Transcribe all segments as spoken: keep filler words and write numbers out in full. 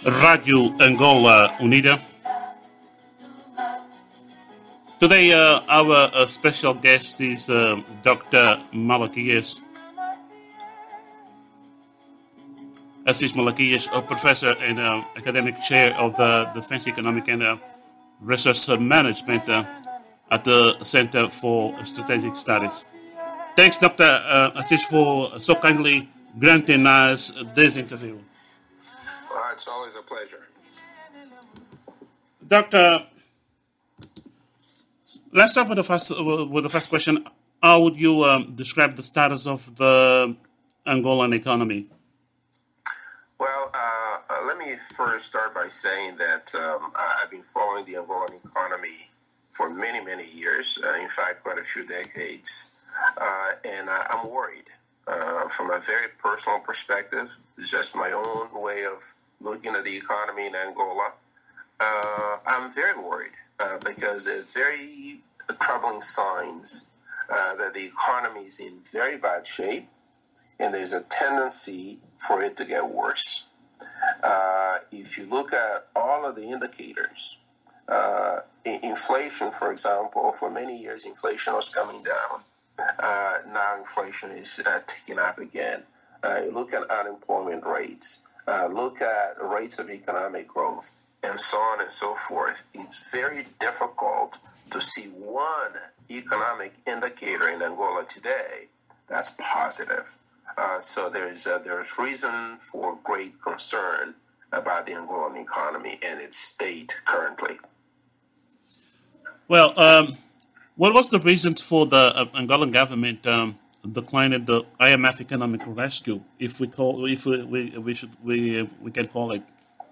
Rádio Angola Unida. Today, uh, our uh, special guest is uh, Doctor Malaquias. Assis Malaquias, a professor and uh, academic chair of the Defense Economic and uh, Research Management uh, at the Center for Strategic Studies. Thanks, Doctor Uh, Assis, for so kindly granting us this interview. Well, it's always a pleasure. Doctor, let's start with the first with the first question. How would you um, describe the status of the Angolan economy? Well, uh, uh, let me first start by saying that um, I've been following the Angolan economy for many, many years. Uh, in fact, quite a few decades, uh, and I, I'm worried uh, from a very personal perspective. It's just my own way of looking at the economy in Angola. Uh, I'm very worried uh, because there's very troubling signs uh, that the economy is in very bad shape, and there's a tendency for it to get worse. Uh, if you look at all of the indicators, uh, inflation, for example, for many years inflation was coming down. Uh, now inflation is uh, ticking up again. Uh, you look at unemployment rates, uh, look at rates of economic growth, and so on and so forth. It's very difficult to see one economic indicator in Angola today that's positive. Uh, so there's uh, there's reason for great concern about the Angolan economy and its state currently. Well, um, what was the reason for the uh, Angolan government um, declining the I M F economic rescue, if we call, if we we, we should we uh, we can call it?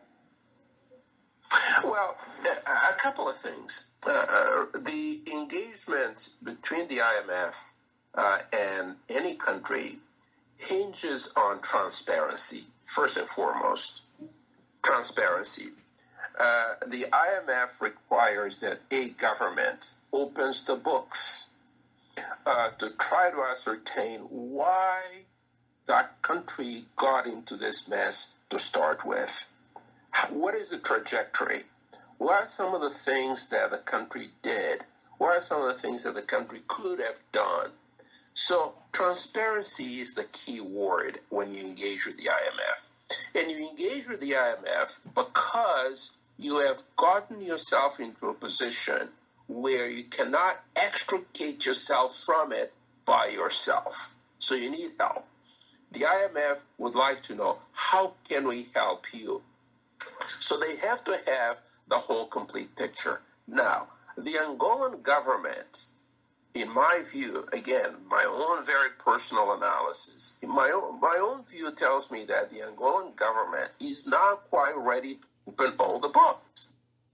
Well, a couple of things. Uh, the engagement between the I M F uh, and any country hinges on transparency, first and foremost. Transparency. Uh, the I M F requires that a government opens the books uh, to try to ascertain why that country got into this mess to start with. What is the trajectory? What are some of the things that the country did? What are some of the things that the country could have done? So transparency is the key word when you engage with the I M F. And you engage with the I M F because you have gotten yourself into a position where you cannot extricate yourself from it by yourself. So you need help. The I M F would like to know, how can we help you? So they have to have the whole complete picture. Now, the Angolan government, in my view, again, my own very personal analysis, in my own, my own view tells me that the Angolan government is not quite ready to open all the books.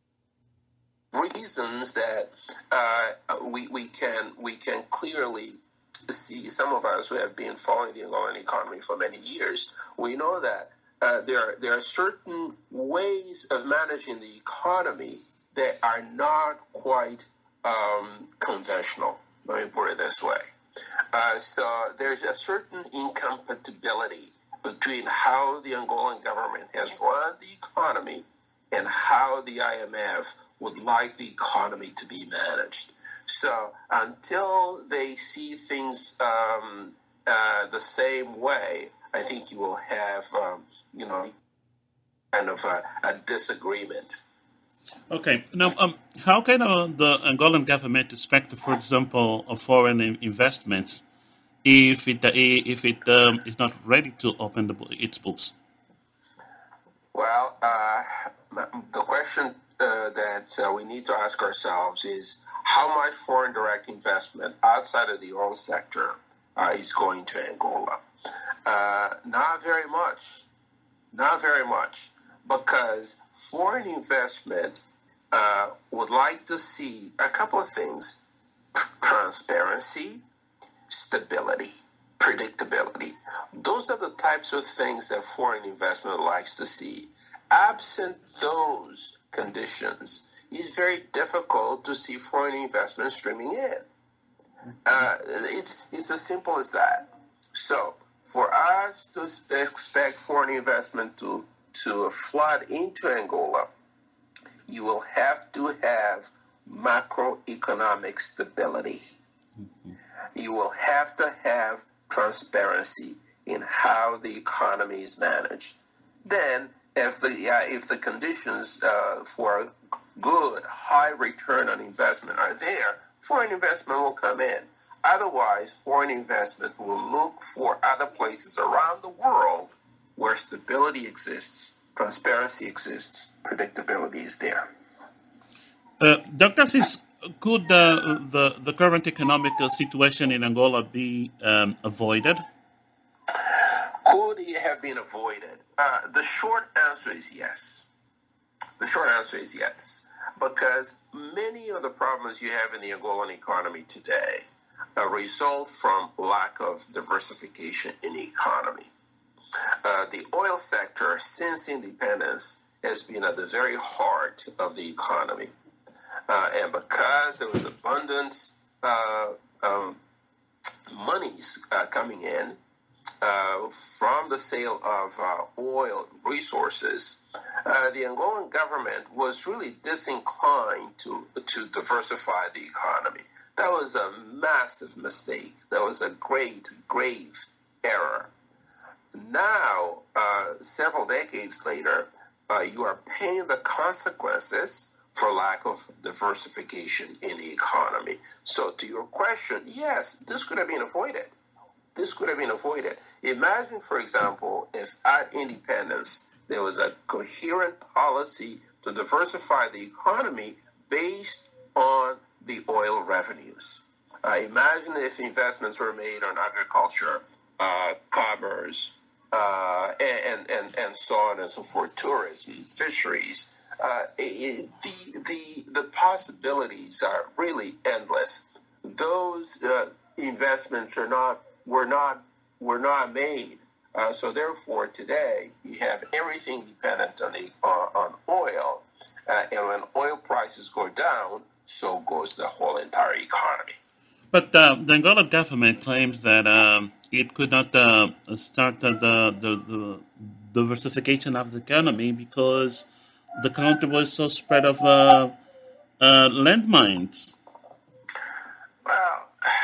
Reasons that uh, we we can we can clearly see. Some of us who have been following the Angolan economy for many years, we know that uh, there there are certain ways of managing the economy that are not quite um, conventional. Let me put it this way. Uh, so there's a certain incompatibility between how the Angolan government has run the economy and how the I M F would like the economy to be managed. So until they see things um, uh, the same way, I think you will have, um, you know, kind of a, a disagreement. Okay. Now, um, how can uh, the Angolan government expect, for example, of foreign investments if it uh, if it um, is not ready to open the, its books? Well, uh, the question uh, that uh, we need to ask ourselves is how much foreign direct investment outside of the oil sector uh, is going to Angola? Uh, not very much. Not very much. Because foreign investment uh, would like to see a couple of things: transparency, stability, predictability. Those are the types of things that foreign investment likes to see. Absent those conditions, it's very difficult to see foreign investment streaming in. Uh, it's it's as simple as that. So for us to expect foreign investment to to flood into Angola, you will have to have macroeconomic stability. Mm-hmm. You will have to have transparency in how the economy is managed. Then, if the uh, if the conditions uh, for good, high return on investment are there, foreign investment will come in. Otherwise, foreign investment will look for other places around the world where stability exists, transparency exists, predictability is there. Uh, Doctor Assis, could uh, the, the current economic situation in Angola be um, avoided? Could it have been avoided? Uh, the short answer is yes. The short answer is yes, because many of the problems you have in the Angolan economy today uh, result from lack of diversification in the economy. Uh, the oil sector, since independence, has been at the very heart of the economy. Uh, and because there was abundant uh, um, monies uh, coming in, Uh, from the sale of uh, oil resources, uh, the Angolan government was really disinclined to, to diversify the economy. That was a massive mistake. That was a great, grave error. Now, uh, several decades later, uh, you are paying the consequences for lack of diversification in the economy. So to your question, yes, this could have been avoided. This could have been avoided. Imagine, for example, if at independence there was a coherent policy to diversify the economy based on the oil revenues. Uh, imagine if investments were made on agriculture, uh, commerce, uh, and, and, and so on and so forth, tourism, fisheries. Uh, it, the, the, the possibilities are really endless. Those uh, investments are not were not were not made. Uh, so therefore, today you have everything dependent on the uh, on oil, uh, and when oil prices go down, so goes the whole entire economy. But uh, the Angolan government claims that um, it could not uh, start the, the the diversification of the economy because the country was so spread of uh, uh, landmines. Well,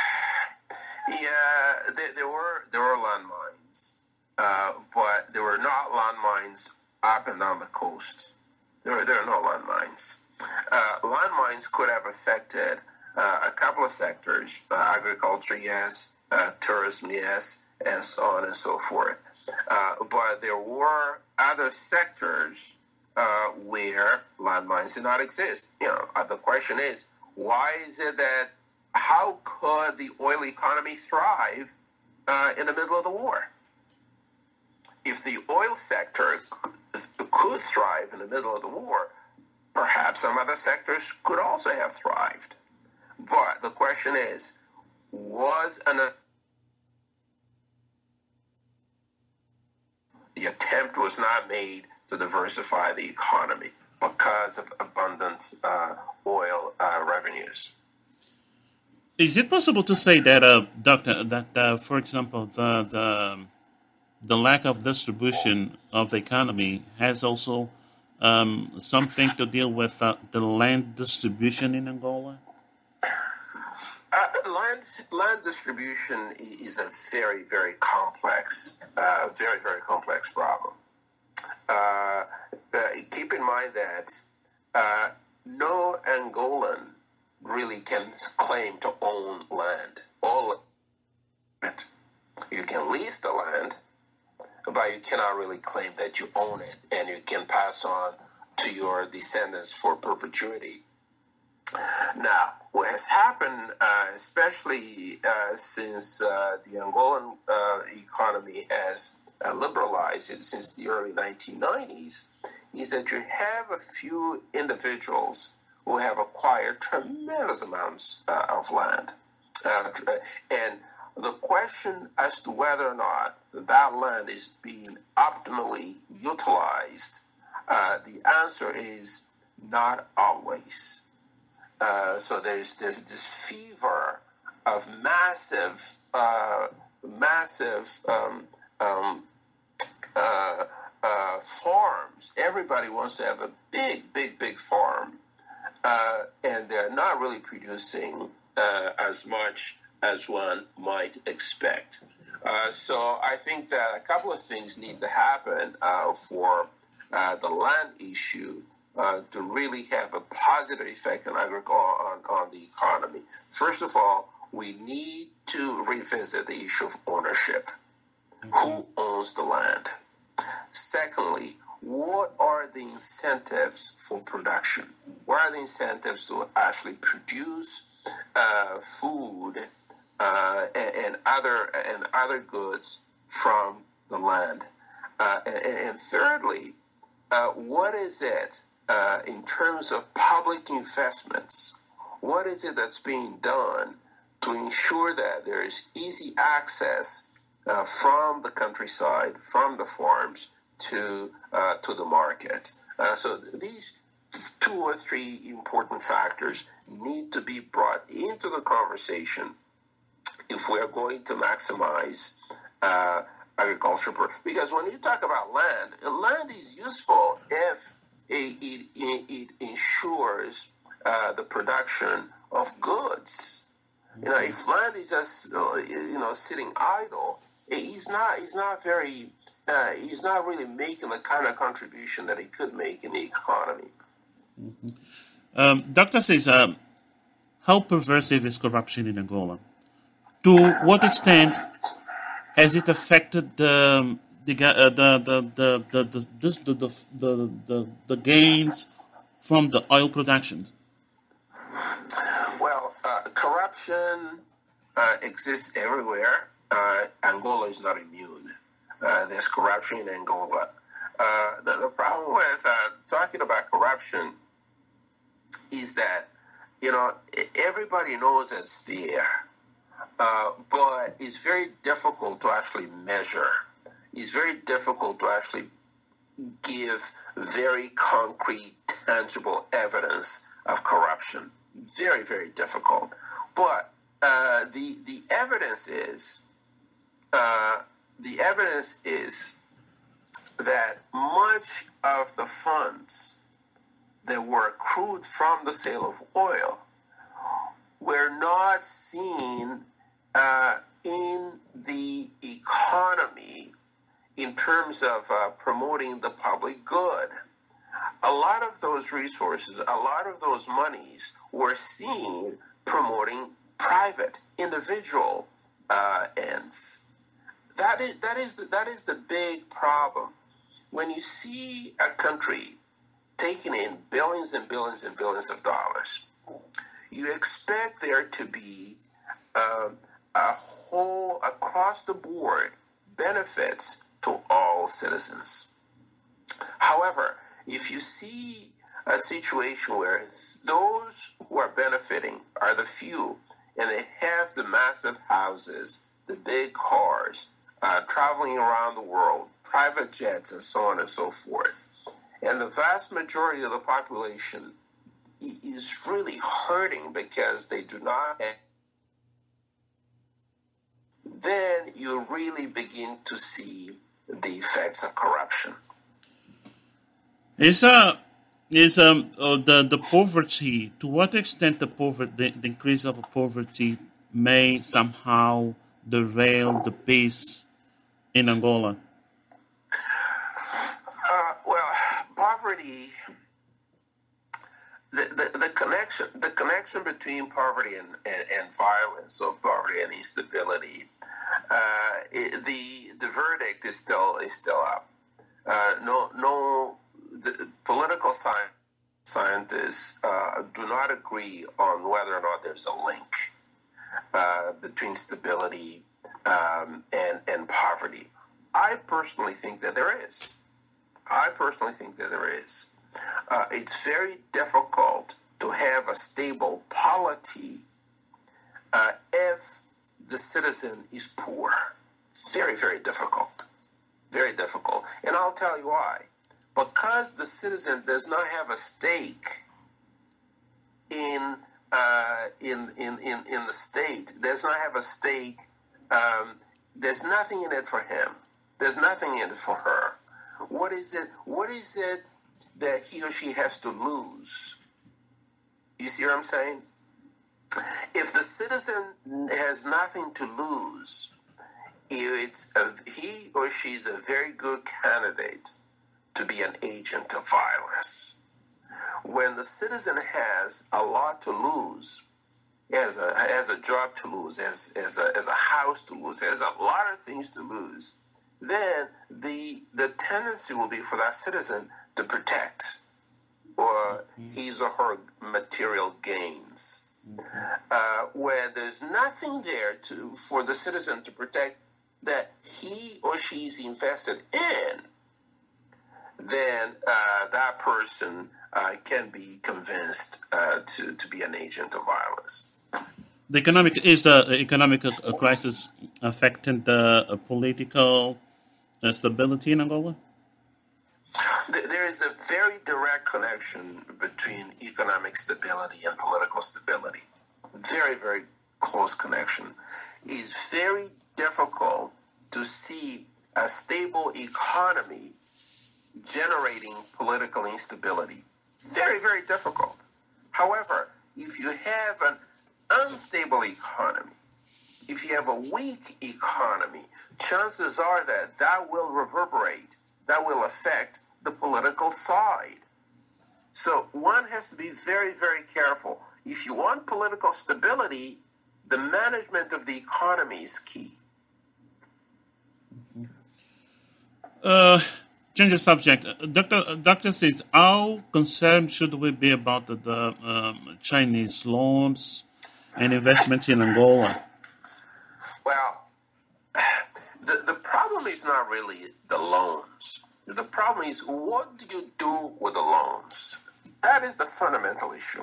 yeah, there, there were there were landmines, uh, but there were not landmines up and down the coast. There were there are no landmines. Uh, landmines could have affected uh, a couple of sectors: uh, agriculture, yes; uh, tourism, yes; and so on and so forth. Uh, but there were other sectors uh, where landmines did not exist. You know, uh, the question is, why is it that how could the oil economy thrive uh, in the middle of the war? If the oil sector could thrive in the middle of the war, perhaps some other sectors could also have thrived. But the question is, was an the attempt was not made to diversify the economy because of abundant uh, oil uh, revenues. Is it possible to say that, uh, Doctor, that uh, for example, the, the the lack of distribution of the economy has also um, something to deal with uh, the land distribution in Angola? Uh, land land distribution is a very very complex, uh, very very complex problem. Uh, uh, keep in mind that uh, no Angolan really can claim to own land. All it. You can lease the land, but you cannot really claim that you own it, and you can pass on to your descendants for perpetuity. Now, what has happened, uh, especially uh, since uh, the Angolan uh, economy has uh, liberalized it since the early nineteen nineties, is that you have a few individuals who have acquired tremendous amounts uh, of land. Uh, and the question as to whether or not that land is being optimally utilized, uh, the answer is not always. Uh, so there's there's this fever of massive, uh, massive um, um, uh, uh, farms. Everybody wants to have a big, big, big farm, uh, and they're not really producing uh, as much as one might expect. Uh, so I think that a couple of things need to happen uh, for uh, the land issue uh, to really have a positive effect on, agric- on, on the economy. First of all, we need to revisit the issue of ownership. Mm-hmm. Who owns the land? Secondly, what are the incentives for production? What are the incentives to actually produce uh, food uh, and, and other and other goods from the land? Uh, and, and thirdly, uh, what is it uh, in terms of public investments? What is it that's being done to ensure that there is easy access uh, from the countryside, from the farms, to uh, to the market? Uh, so these two or three important factors need to be brought into the conversation if we are going to maximize uh, agriculture. Because when you talk about land, land is useful if it, it, it, it ensures uh, the production of goods. You know, if land is just you know sitting idle, he's not he's not very uh, he's not really making the kind of contribution that he could make in the economy. Mm-hmm. Um, Doctor says, um, how pervasive is corruption in Angola? To what extent has it affected the the uh, the, the, the, the, the, the, the, the, the, the gains from the oil production? Well, uh, corruption uh, exists everywhere. Uh, Angola is not immune. Uh, there's corruption in Angola. Uh, the, the problem with uh, talking about corruption is that, you know, everybody knows it's there, uh, but it's very difficult to actually measure. It's very difficult to actually give very concrete, tangible evidence of corruption. Very, very difficult. But uh, the the evidence is uh, the evidence is that much of the funds that were accrued from the sale of oil were not seen uh, in the economy in terms of uh, promoting the public good. A lot of those resources, a lot of those monies were seen promoting private, individual uh, ends. That is that is the, that is the big problem. When you see a country taking in billions and billions and billions of dollars, you expect there to be uh, a whole across the board benefits to all citizens. However, if you see a situation where those who are benefiting are the few, and they have the massive houses, the big cars, uh, traveling around the world, private jets, and so on and so forth, and the vast majority of the population is really hurting because they do not have, then you really begin to see the effects of corruption. Is uh is um uh, the the poverty, to what extent the poverty the, the increase of poverty may somehow derail the peace in Angola? Uh, well, poverty, the, the, the connection the connection between poverty and, and, and violence, or poverty and instability, uh, it, the the verdict is still is still up. Uh, no no. The political science, scientists uh, do not agree on whether or not there's a link uh, between stability um, and, and poverty. I personally think that there is. I personally think that there is. Uh, it's very difficult to have a stable polity uh, if the citizen is poor. Very, very difficult. Very difficult. And I'll tell you why. Because the citizen does not have a stake in uh, in, in in in the state, does not have a stake. Um, there's nothing in it for him. There's nothing in it for her. what is it? What is it that he or she has to lose? You see what I'm saying? If the citizen has nothing to lose, it's a, he or she's a very good candidate to be an agent of violence. When the citizen has a lot to lose, has a has a job to lose, has, has, a, has a house to lose, has a lot of things to lose, then the the tendency will be for that citizen to protect or mm-hmm. his or her material gains. Mm-hmm. Uh, where there's nothing there to for the citizen to protect that he or she's invested in, then uh, that person uh, can be convinced uh, to, to be an agent of violence. The economic is the economic uh, crisis affecting the uh, political uh, stability in Angola? There is a very direct connection between economic stability and political stability. Very, very close connection. It's very difficult to see a stable economy generating political instability. Very, very difficult. However, if you have an unstable economy, if you have a weak economy, chances are that that will reverberate, that will affect the political side. So one has to be very, very careful. If you want political stability, the management of the economy is key. Uh, change the subject. Doctor Doctor says, how concerned should we be about the, the um, Chinese loans and investments in Angola? Well, the, the problem is not really the loans. The problem is, what do you do with the loans? That is the fundamental issue.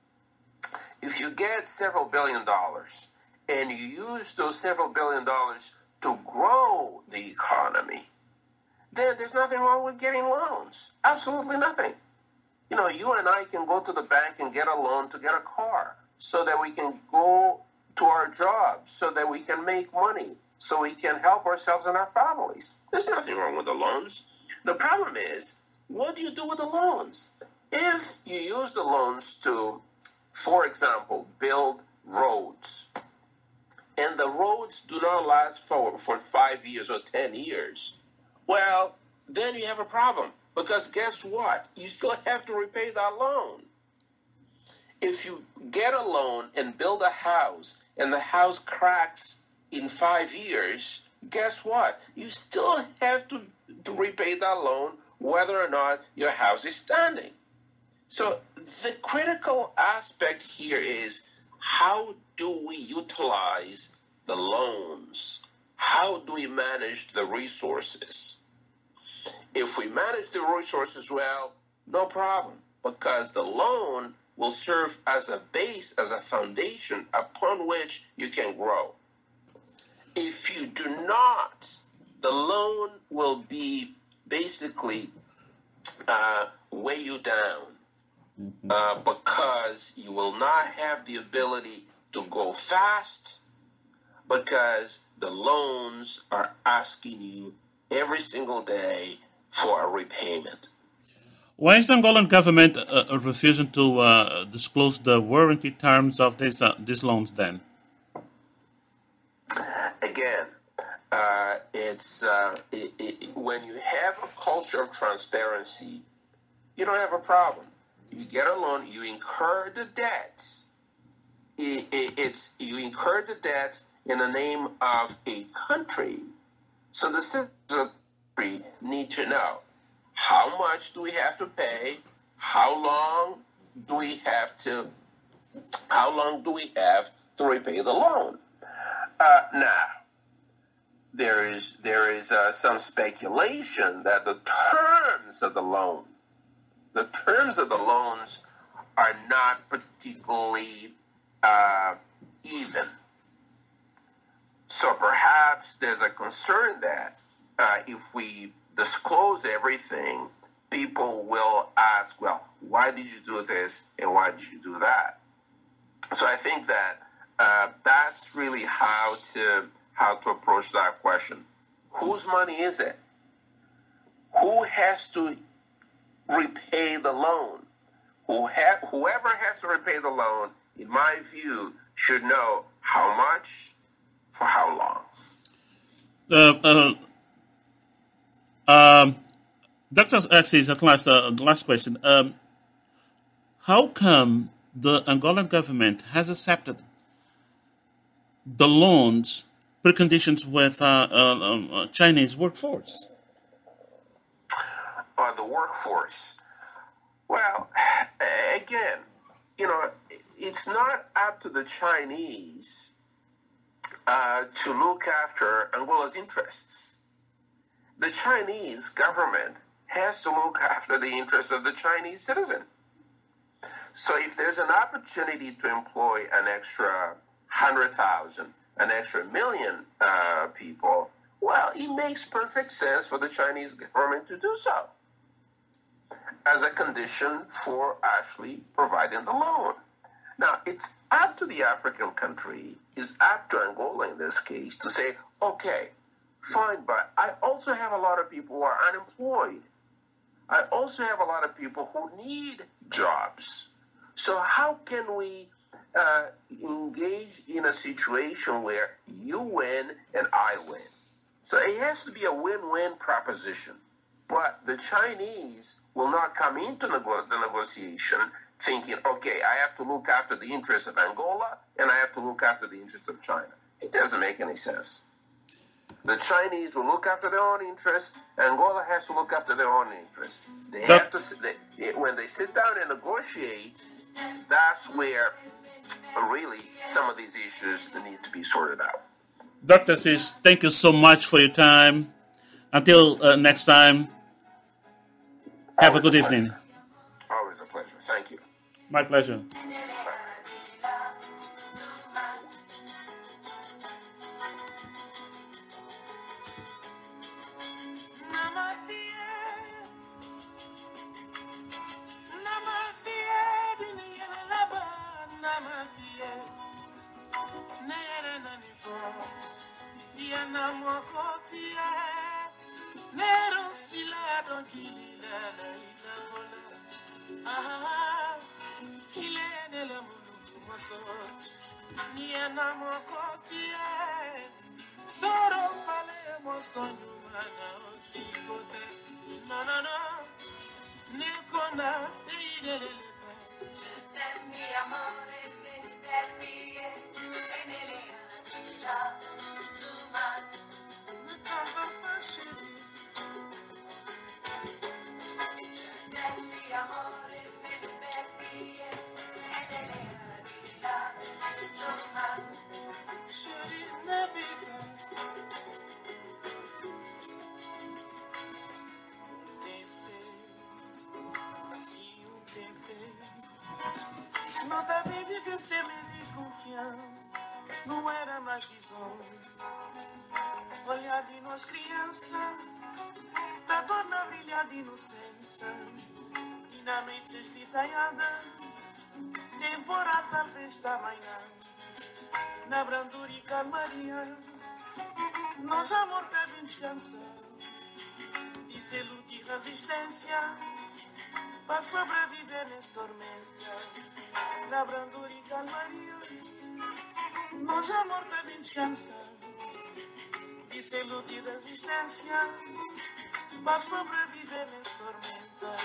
If you get several billion dollars and you use those several billion dollars to grow the economy, then there's nothing wrong with getting loans. Absolutely nothing. You know, you and I can go to the bank and get a loan to get a car so that we can go to our jobs, so that we can make money, so we can help ourselves and our families. There's nothing wrong with the loans. The problem is, what do you do with the loans? If you use the loans to, for example, build roads, and the roads do not last for, for five years or ten years, well, then you have a problem. Because guess what? You still have to repay that loan. If you get a loan and build a house, and the house cracks in five years, guess what? You still have to, to repay that loan whether or not your house is standing. So the critical aspect here is, how do we utilize the loans? How do we manage the resources? If we manage the resources well, no problem, because the loan will serve as a base, as a foundation upon which you can grow. If you do not, the loan will be basically uh, weigh you down mm-hmm. uh, because you will not have the ability to go fast, because the loans are asking you every single day for a repayment. Why is the Angolan government uh, refusing to uh, disclose the warranty terms of these, uh, these loans then? Again, uh, it's uh, it, it, when you have a culture of transparency, you don't have a problem. You get a loan, you incur the debt. It, it, it's you incur the debt in the name of a country. So the citizens of the country need to know, how much do we have to pay? How long do we have to? How long do we have to repay the loan? Uh, now, there is there is uh, some speculation that the terms of the loan, the terms of the loans, are not particularly uh, even. So perhaps there's a concern that uh, if we disclose everything, people will ask, well, why did you do this and why did you do that? So I think that uh, that's really how to how to approach that question. Whose money is it? who has to repay the loan? Who ha- whoever has to repay the loan, in my view, should know how much, for how long. Uh, uh, um, Doctor Axis, at last, uh, the last question. Um, how come the Angolan government has accepted the loans preconditions with uh, uh, um, uh, Chinese workforce? Or the workforce. Well, again, you know, it's not up to the Chinese uh, to look after Angola's interests. The Chinese government has to look after the interests of the Chinese citizen. So if there's an opportunity to employ an extra hundred thousand, an extra million uh, people, well, it makes perfect sense for the Chinese government to do so as a condition for actually providing the loan. Now, it's up to the African country, it's up to Angola in this case, to say, okay, fine, but I also have a lot of people who are unemployed. I also have a lot of people who need jobs. So how can we uh, engage in a situation where you win and I win? So it has to be a win-win proposition. But the Chinese will not come into nego- the negotiation thinking, okay, I have to look after the interests of Angola and I have to look after the interests of China. It doesn't make any sense. The Chinese will look after their own interests. Angola has to look after their own interests. They have to. They, when they sit down and negotiate, that's where really some of these issues need to be sorted out. Doctor Sis, thank you so much for your time. Until uh, next time, have Always a good a evening. Always a pleasure. Thank you. My pleasure. Não tá bem viver semente de confiança. Não era mais visão. Olhar de nós criança, tá toda a brilhar de inocência. E na mente se esvitalhada, temporada talvez tá amanhã. Na brandura e calmaria, nós amor tá bem descansado. De selo de resistência, para sobreviver nessa tormenta. Na brandura e calmaria, nós amor tá bem descansado. De selo de resistência, para sobreviver nessa tormenta.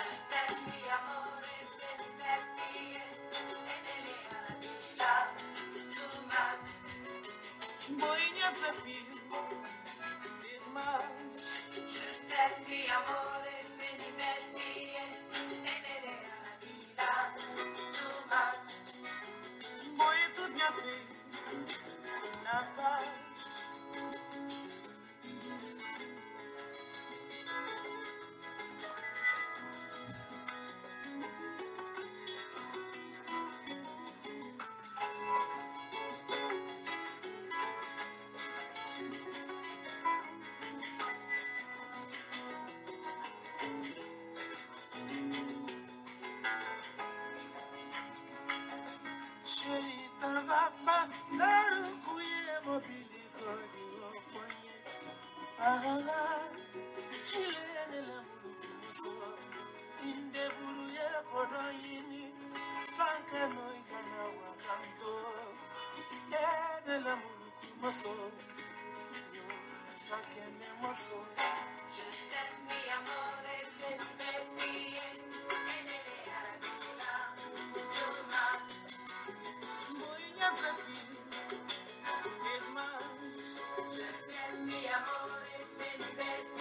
Boinha desafio, demais. Mi amore, me divertí en el era too much. Voy tu día fe, na paz. chanson. Je t'aime, mi amore, je t'aime, mi amore,